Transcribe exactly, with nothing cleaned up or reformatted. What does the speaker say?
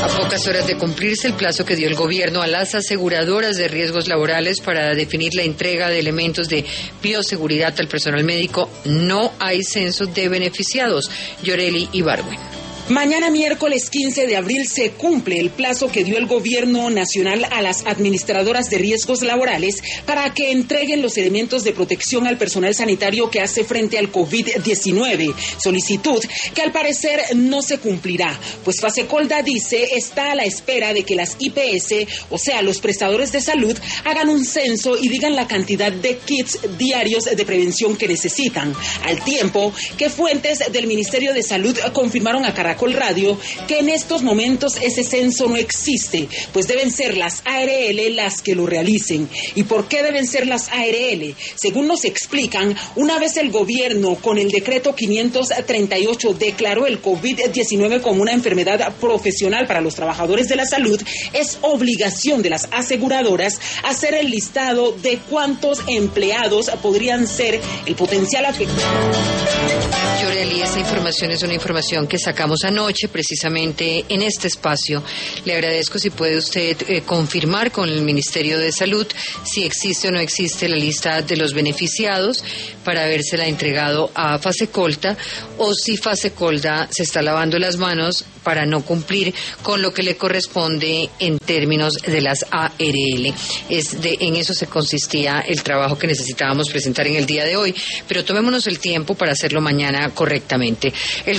A pocas horas de cumplirse el plazo que dio el gobierno a las aseguradoras de riesgos laborales para definir la entrega de elementos de bioseguridad al personal médico, no hay censo de beneficiados. Yoreli Ibargüen. Mañana miércoles quince de abril se cumple el plazo que dio el gobierno nacional a las administradoras de riesgos laborales para que entreguen los elementos de protección al personal sanitario que hace frente al COVID diecinueve. Solicitud que al parecer no se cumplirá, pues Fasecolda dice está a la espera de que las I P S, o sea, los prestadores de salud, hagan un censo y digan la cantidad de kits diarios de prevención que necesitan. Al tiempo que fuentes del Ministerio de Salud confirmaron a Caracol Radio que en estos momentos ese censo no existe, pues deben ser las A R L las que lo realicen. ¿Y por qué deben ser las A R L? Según nos explican, una vez el gobierno con el decreto quinientos treinta y ocho declaró el COVID diecinueve como una enfermedad profesional para los trabajadores de la salud, es obligación de las aseguradoras hacer el listado de cuántos empleados podrían ser el potencial afectado. Yoreli, esa información es una información que sacamos anoche precisamente en este espacio. Le agradezco si puede usted eh, confirmar con el Ministerio de Salud si existe o no existe la lista de los beneficiados para habérsela entregado a Fasecolda, o si Fasecolda se está lavando las manos para no cumplir con lo que le corresponde en términos de las A R L. Es de, en eso se consistía el trabajo que necesitábamos presentar en el día de hoy, pero tomémonos el tiempo para hacerlo mañana correctamente. El